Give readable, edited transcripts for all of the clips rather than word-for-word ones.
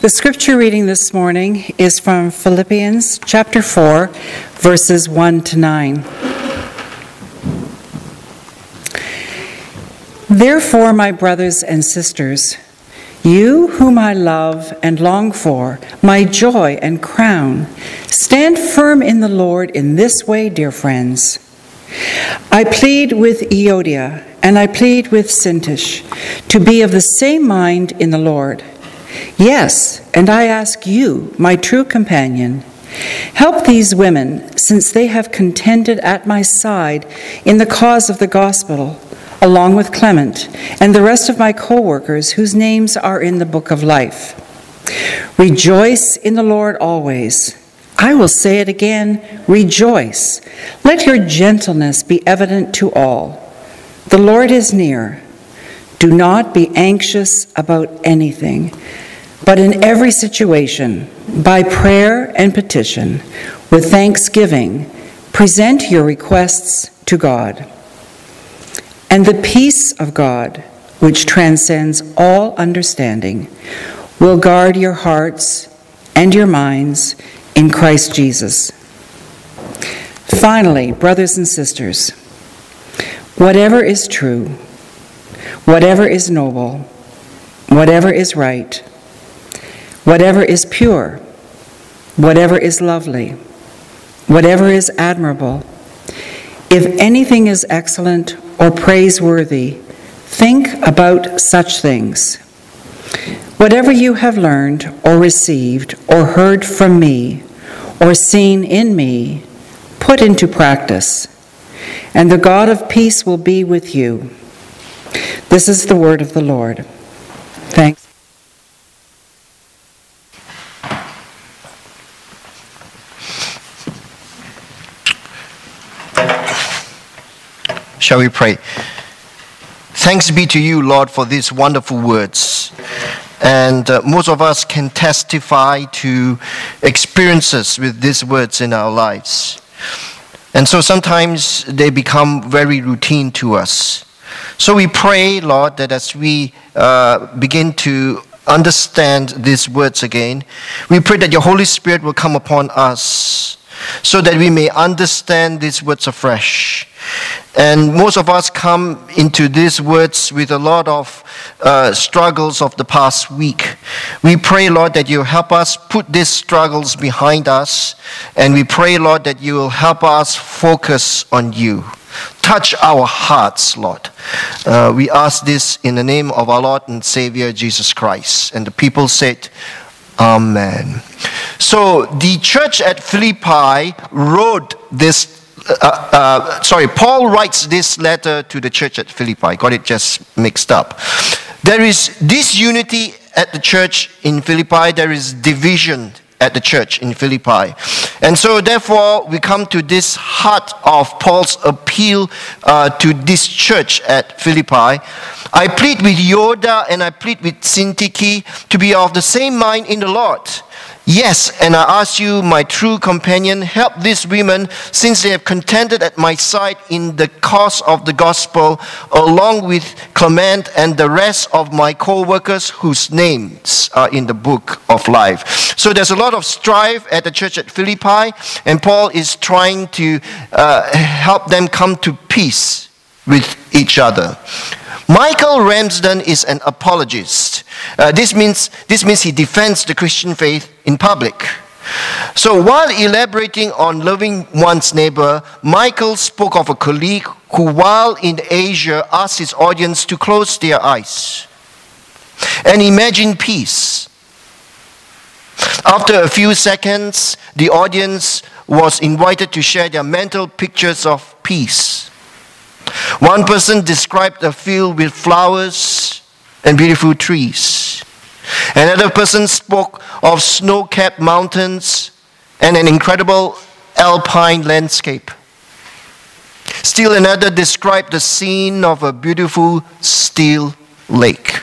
The scripture reading this morning is from Philippians chapter 4, verses 1 to 9. Therefore, my brothers and sisters, you whom I love and long for, my joy and crown, stand firm in the Lord in this way, dear friends. I plead with Euodia and I plead with Syntyche to be of the same mind in the Lord. Yes, and I ask you, my true companion, help these women, since they have contended at my side in the cause of the gospel, along with Clement and the rest of my co-workers whose names are in the book of life. Rejoice in the Lord always. I will say it again, rejoice. Let your gentleness be evident to all. The Lord is near. Do not be anxious about anything, but in every situation, by prayer and petition, with thanksgiving, present your requests to God. And the peace of God, which transcends all understanding, will guard your hearts and your minds in Christ Jesus. Finally, brothers and sisters, whatever is true, whatever is noble, whatever is right, whatever is pure, whatever is lovely, whatever is admirable, if anything is excellent or praiseworthy, think about such things. Whatever you have learned or received or heard from me or seen in me, put into practice, and the God of peace will be with you. This is the word of the Lord. Thanks. Shall we pray? Thanks be to you, Lord, for these wonderful words. And most of us can testify to experiences with these words in our lives. And so sometimes they become very routine to us. So we pray, Lord, that as we begin to understand these words again, we pray that your Holy Spirit will come upon us so that we may understand these words afresh. And most of us come into these words with a lot of struggles of the past week. We pray, Lord, that you help us put these struggles behind us. And we pray, Lord, that you will help us focus on you. Touch our hearts, Lord. We ask this in the name of our Lord and Savior, Jesus Christ. And the people said, Amen. So the church at Philippi wrote this. Paul writes this letter to the church at Philippi. Got it just mixed up. There is disunity at the church in Philippi. There is division at the church in Philippi. And so therefore we come to this heart of Paul's appeal to this church at Philippi. I plead with Euodia and I plead with Syntyche to be of the same mind in the Lord. Yes, and I ask you, my true companion, help these women, since they have contended at my side in the cause of the gospel, along with Clement and the rest of my co-workers whose names are in the book of life. So there's a lot of strife at the church at Philippi, and Paul is trying to help them come to peace with each other. Michael Ramsden is an apologist. This means he defends the Christian faith in public. So while elaborating on loving one's neighbor, Michael spoke of a colleague who, while in Asia, asked his audience to close their eyes and imagine peace. After a few seconds, the audience was invited to share their mental pictures of peace. One person described a field with flowers and beautiful trees. Another person spoke of snow-capped mountains and an incredible alpine landscape. Still another described the scene of a beautiful still lake.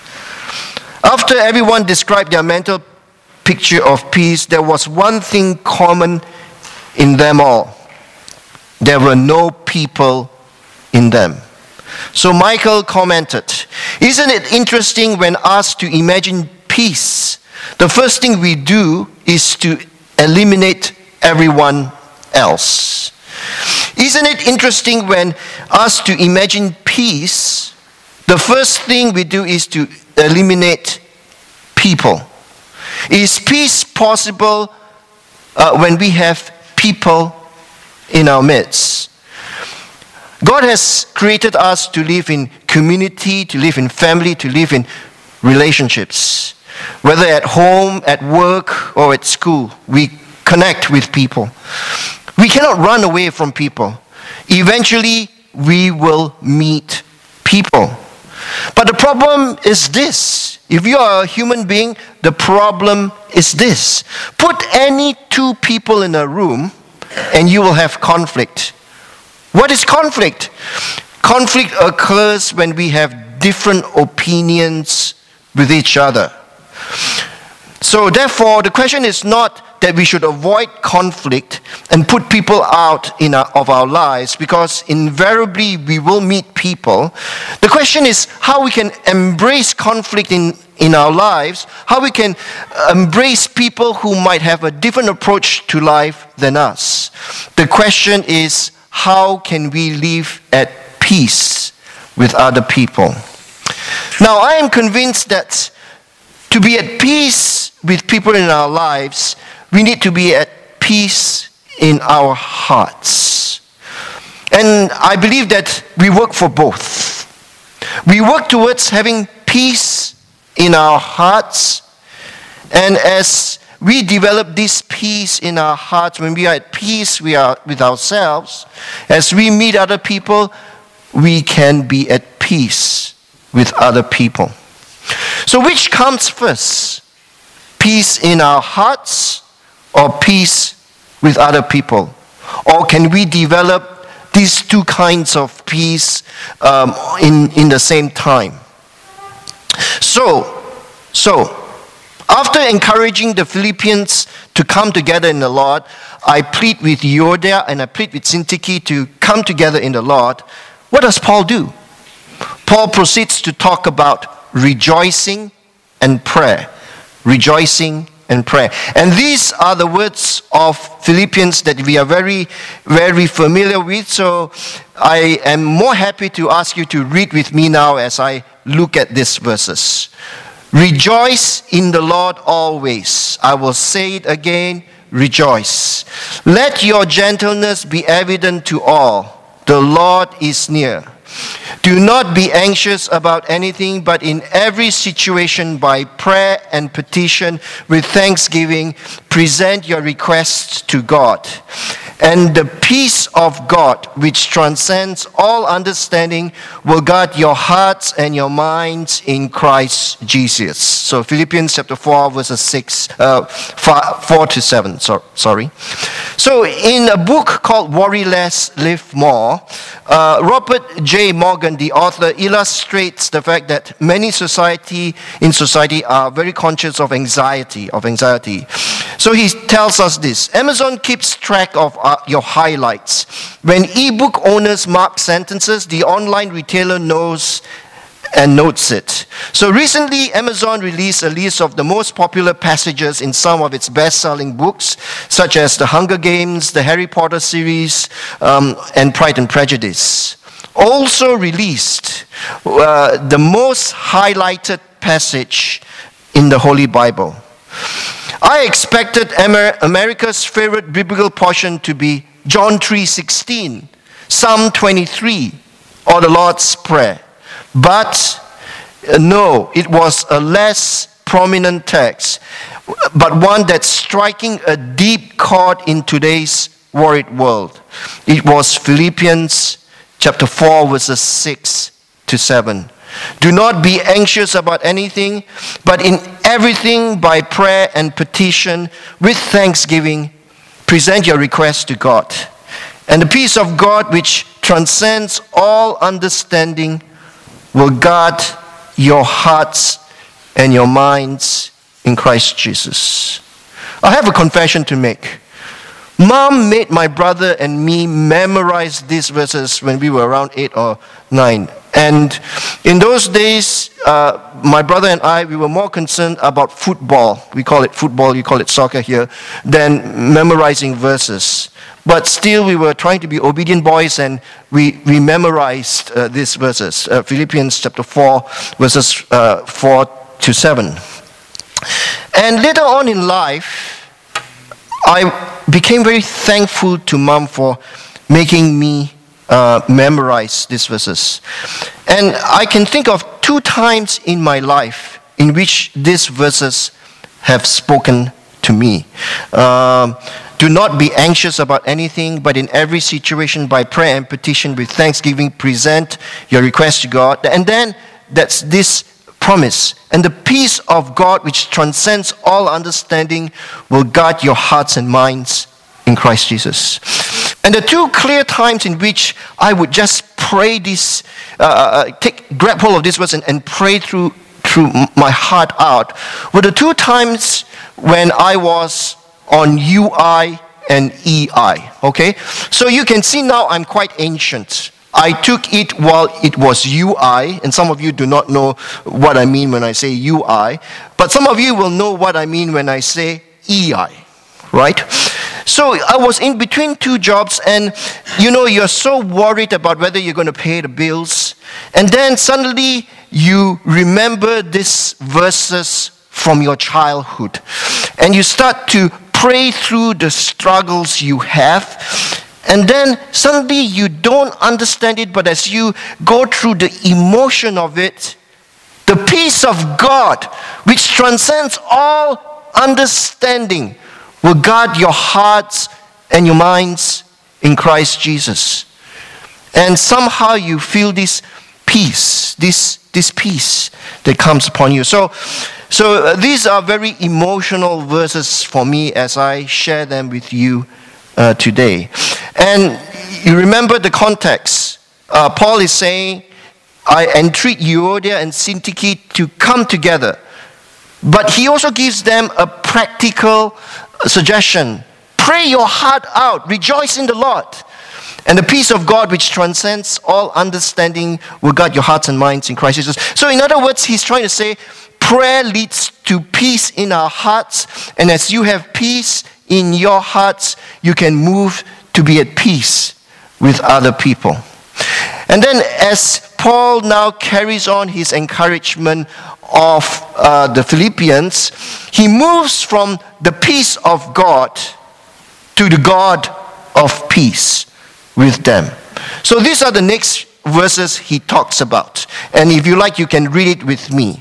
After everyone described their mental picture of peace, there was one thing common in them all. There were no people in them. So Michael commented, "Isn't it interesting when asked to imagine peace, the first thing we do is to eliminate everyone else. Isn't it interesting when asked to imagine peace, the first thing we do is to eliminate people? Is peace possible when we have people in our midst? God has created us to live in community, to live in family, to live in relationships. Whether at home, at work, or at school, we connect with people. We cannot run away from people. Eventually, we will meet people. But the problem is this. If you are a human being, the problem is this. Put any two people in a room and you will have conflict. What is conflict? Conflict occurs when we have different opinions with each other. So therefore, the question is not that we should avoid conflict and put people out of our lives, because invariably we will meet people. The question is how we can embrace conflict in our lives, how we can embrace people who might have a different approach to life than us. The question is, how can we live at peace with other people? Now, I am convinced that to be at peace with people in our lives, we need to be at peace in our hearts. And I believe that we work for both. We work towards having peace in our hearts, and as we develop this peace in our hearts, when we are at peace with ourselves, as we meet other people, we can be at peace with other people. So which comes first? Peace in our hearts or peace with other people? Or can we develop these two kinds of peace in the same time? So, after encouraging the Philippians to come together in the Lord, I plead with Euodia and I plead with Syntyche to come together in the Lord. What does Paul do? Paul proceeds to talk about rejoicing and prayer. Rejoicing and prayer. And these are the words of Philippians that we are very, very familiar with. So I am more happy to ask you to read with me now as I look at these verses. Rejoice in the Lord always. I will say it again, rejoice. Let your gentleness be evident to all. The Lord is near. Do not be anxious about anything, but in every situation by prayer and petition with thanksgiving, present your requests to God. And the peace of God, which transcends all understanding, will guard your hearts and your minds in Christ Jesus. So Philippians chapter 4, verses 4 to 7. So in a book called Worry Less, Live More, Robert J. Morgan, the author, illustrates the fact that many in society are very conscious of anxiety. So he tells us this. Amazon keeps track of your highlights. When ebook owners mark sentences, the online retailer knows and notes it. So recently, Amazon released a list of the most popular passages in some of its best-selling books, such as The Hunger Games, the Harry Potter series, and Pride and Prejudice. Also released the most highlighted passage in the Holy Bible. I expected America's favorite biblical portion to be John 3:16, Psalm 23, or the Lord's Prayer. But no, it was a less prominent text, but one that's striking a deep chord in today's worried world. It was Philippians chapter 4, verses 6 to 7. Do not be anxious about anything, but in everything by prayer and petition with thanksgiving, present your requests to God. And the peace of God, which transcends all understanding, will guard your hearts and your minds in Christ Jesus. I have a confession to make. Mom made my brother and me memorize these verses when we were around 8 or 9. And in those days, my brother and I, we were more concerned about football. We call it football, you call it soccer here, than memorizing verses. But still, we were trying to be obedient boys, and we memorized these verses. Philippians chapter 4, verses 4 to 7. And later on in life, I became very thankful to Mom for making me memorize these verses. And I can think of 2 times in my life in which these verses have spoken to me. Do not be anxious about anything, but in every situation by prayer and petition with thanksgiving present your request to God. And then that's this promise. And the peace of God which transcends all understanding will guard your hearts and minds in Christ Jesus. And the 2 clear times in which I would just pray this, grab hold of this verse and pray through my heart out were the 2 times when I was on UI and EI. Okay? So you can see now I'm quite ancient. I took it while it was UI, and some of you do not know what I mean when I say UI, but some of you will know what I mean when I say EI, right? So I was in between 2 jobs, and you're so worried about whether you're going to pay the bills, and then suddenly you remember these verses from your childhood, and you start to pray through the struggles you have, and then suddenly you don't understand it, but as you go through the emotion of it, the peace of God, which transcends all understanding, will guard your hearts and your minds in Christ Jesus. And somehow you feel this peace, this peace that comes upon you. So these are very emotional verses for me as I share them with you today. And you remember the context. Paul is saying, I entreat Euodia and Syntyche to come together. But he also gives them a practical suggestion. Pray your heart out. Rejoice in the Lord. And the peace of God which transcends all understanding will guard your hearts and minds in Christ Jesus. So in other words, he's trying to say, prayer leads to peace in our hearts. And as you have peace in your hearts, you can move to be at peace with other people. And then as Paul now carries on his encouragement of the Philippians, he moves from the peace of God to the God of peace with them. So these are the next verses he talks about. And if you like, you can read it with me.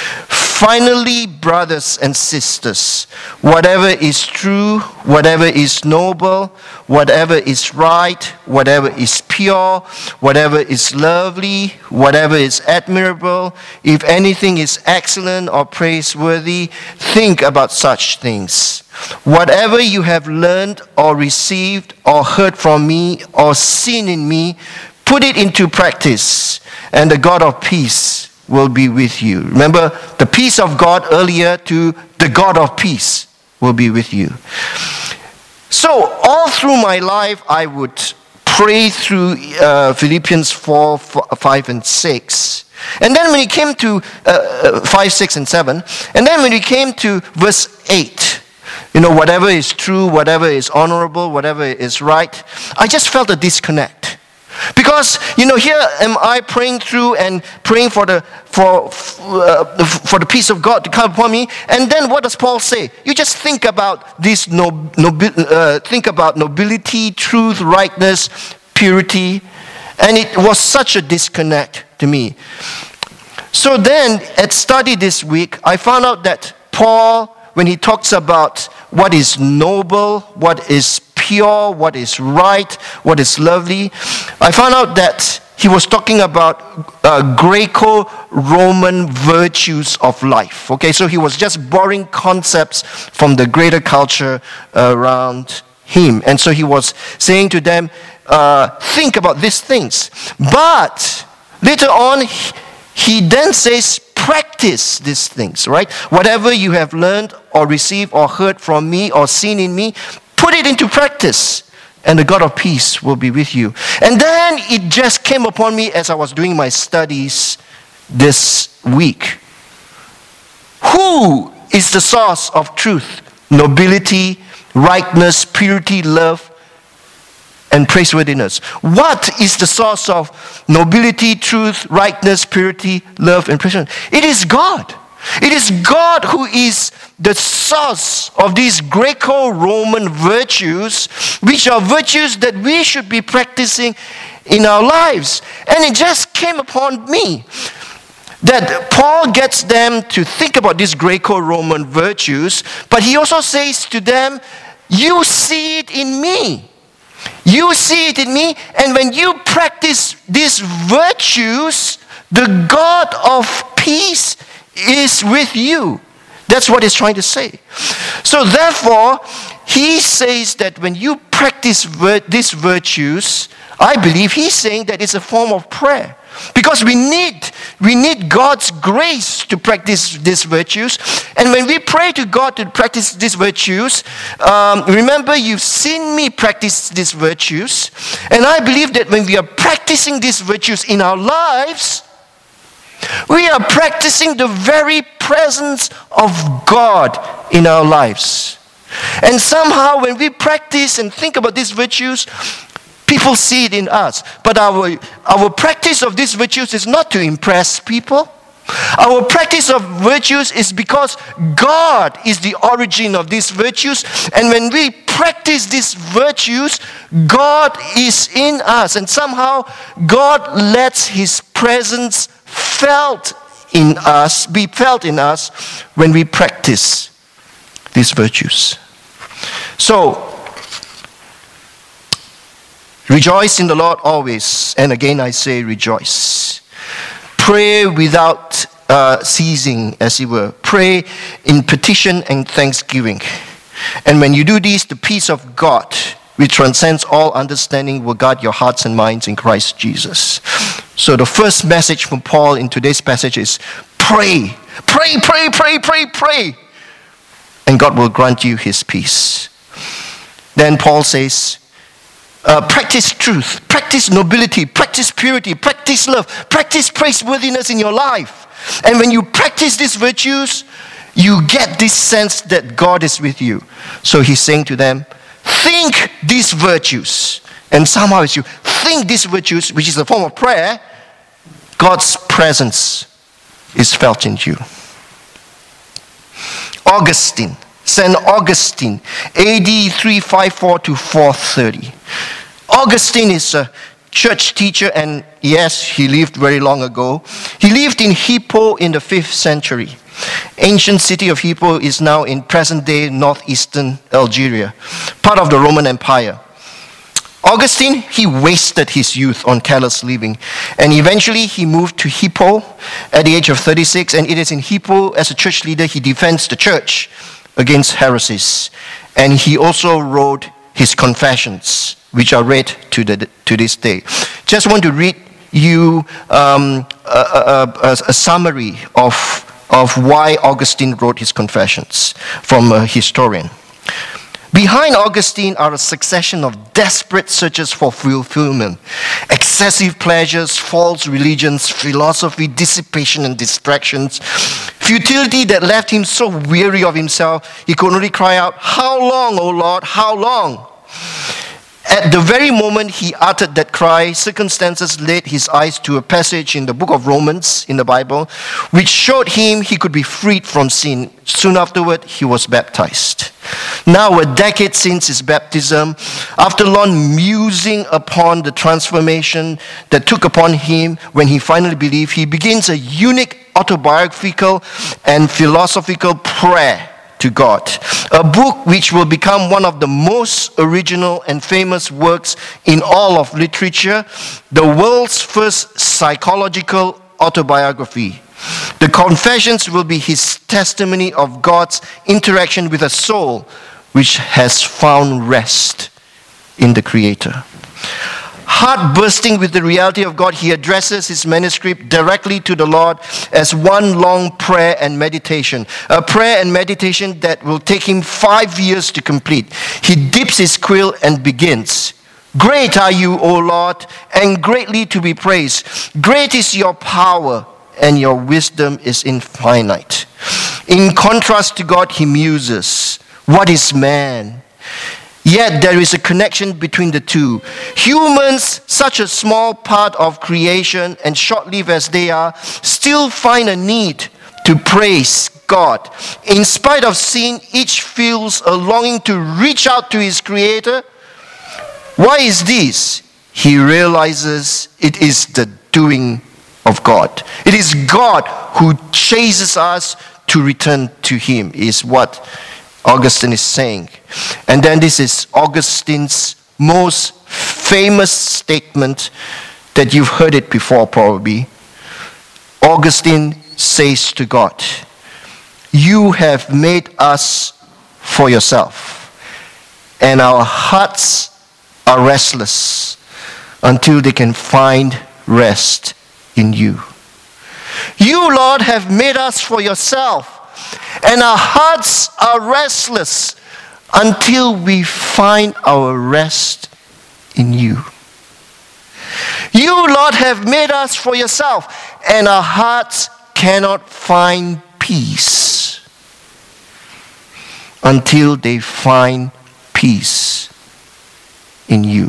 Finally, brothers and sisters, whatever is true, whatever is noble, whatever is right, whatever is pure, whatever is lovely, whatever is admirable, if anything is excellent or praiseworthy, think about such things. Whatever you have learned or received or heard from me or seen in me, put it into practice, and the God of peace will be with you. Remember, the peace of God earlier to the God of peace will be with you. So, all through my life, I would pray through Philippians 4, 5, and 6. And then when it came to 5, 6, and 7, and then when it came to verse 8, whatever is true, whatever is honorable, whatever is right, I just felt a disconnect. Because here am I praying through and praying for the peace of God to come upon me, and then what does Paul say? You just think about this think about nobility, truth, rightness, purity, and it was such a disconnect to me. So then at study this week, I found out that Paul, when he talks about what is noble, what is pure, what is right, what is lovely, I found out that he was talking about Greco-Roman virtues of life. Okay, so he was just borrowing concepts from the greater culture around him. And so he was saying to them, think about these things. But later on, he then says, practice these things, right? Whatever you have learned or received or heard from me or seen in me, put it into practice. and the God of peace will be with you. And then it just came upon me as I was doing my studies this week. Who is the source of truth, nobility, rightness, purity, love, and praiseworthiness? What is the source of nobility, truth, rightness, purity, love, and praiseworthiness? It is God. It is God who is the source of these Greco-Roman virtues, which are virtues that we should be practicing in our lives. And it just came upon me that Paul gets them to think about these Greco-Roman virtues, but he also says to them, you see it in me. You see it in me, and when you practice these virtues, the God of peace is with you. That's what he's trying to say. So therefore, he says that when you practice these virtues, I believe he's saying that it's a form of prayer. Because we need God's grace to practice these virtues. And when we pray to God to practice these virtues, remember, you've seen me practice these virtues. And I believe that when we are practicing these virtues in our lives, we are practicing the very presence of God in our lives. And somehow when we practice and think about these virtues, people see it in us. But our practice of these virtues is not to impress people. Our practice of virtues is because God is the origin of these virtues. And when we practice these virtues, God is in us. And somehow God lets His presence be felt in us when we practice these virtues. So, rejoice in the Lord always. And again I say rejoice. Pray without ceasing, as it were. Pray in petition and thanksgiving. And when you do this, the peace of God, which transcends all understanding, will guard your hearts and minds in Christ Jesus. So the first message from Paul in today's passage is pray. Pray, pray, pray, pray, pray. And God will grant you His peace. Then Paul says, practice truth, practice nobility, practice purity, practice love, practice praiseworthiness in your life. And when you practice these virtues, you get this sense that God is with you. So he's saying to them, think these virtues. And somehow as you think these virtues, which is a form of prayer, God's presence is felt in you. Augustine, St. Augustine, AD 354 to 430. Augustine is a church teacher, and yes, he lived very long ago. He lived in Hippo in the 5th century. Ancient city of Hippo is now in present-day northeastern Algeria, part of the Roman Empire. Augustine, he wasted his youth on careless living, and eventually he moved to Hippo at the age of 36, and it is in Hippo, as a church leader, he defends the church against heresies. And he also wrote his Confessions, which are read to this day. Just want to read you a summary of why Augustine wrote his Confessions from a historian. Behind Augustine are a succession of desperate searches for fulfillment, excessive pleasures, false religions, philosophy, dissipation and distractions, futility that left him so weary of himself, he could only cry out, "How long, O Lord, how long?" At the very moment he uttered that cry, circumstances led his eyes to a passage in the book of Romans in the Bible, which showed him he could be freed from sin. Soon afterward, he was baptized. Now, a decade since his baptism, after long musing upon the transformation that took upon him when he finally believed, he begins a unique autobiographical and philosophical prayer to God, a book which will become one of the most original and famous works in all of literature, the world's first psychological autobiography. The Confessions will be his testimony of God's interaction with a soul which has found rest in the Creator. heart bursting with the reality of God, he addresses his manuscript directly to the Lord as one long prayer and meditation. A prayer and meditation that will take him 5 years to complete. He dips his quill and begins. Great are you, O Lord, and greatly to be praised. Great is your power, and your wisdom is infinite. In contrast to God, he muses, what is man? Yet there is a connection between the two. Humans, such a small part of creation and short-lived as they are, still find a need to praise God. In spite of sin, each feels a longing to reach out to his Creator. Why is this? He realizes it is the doing of God. It is God who chases us to return to him, is what Augustine is saying. And then this is Augustine's most famous statement that you've heard it before probably. Augustine says to God, you have made us for yourself, and our hearts are restless until they can find rest in you. You, Lord, have made us for yourself, and our hearts are restless until we find our rest in you. You, Lord, have made us for yourself, and our hearts cannot find peace until they find peace in you.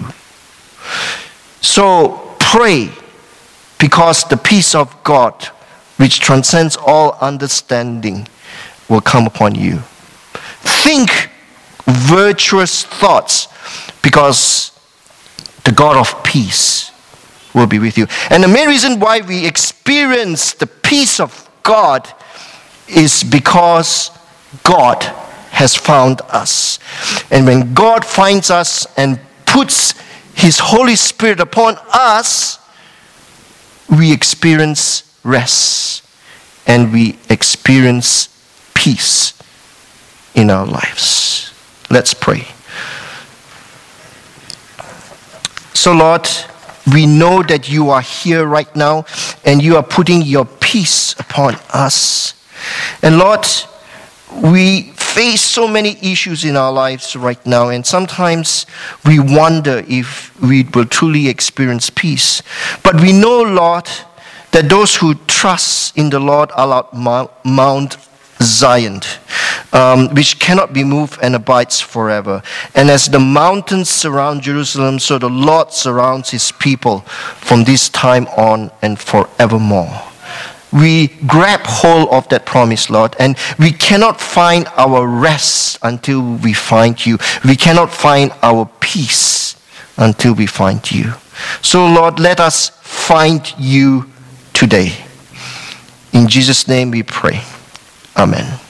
So pray, because the peace of God, which transcends all understanding, will come upon you. Think virtuous thoughts, because the God of peace will be with you. And the main reason why we experience the peace of God is because God has found us. And when God finds us and puts his Holy Spirit upon us, we experience rest and we experience peace in our lives. Let's pray. So Lord, we know that you are here right now and you are putting your peace upon us. And Lord, we face so many issues in our lives right now, and sometimes we wonder if we will truly experience peace. But we know, Lord, that those who trust in the Lord are like Mount Zion, which cannot be moved and abides forever. And as the mountains surround Jerusalem, so the Lord surrounds his people from this time on and forevermore. We grab hold of that promise, Lord, and we cannot find our rest until we find you. We cannot find our peace until we find you. So, Lord, let us find you today. In Jesus' name we pray. Amen.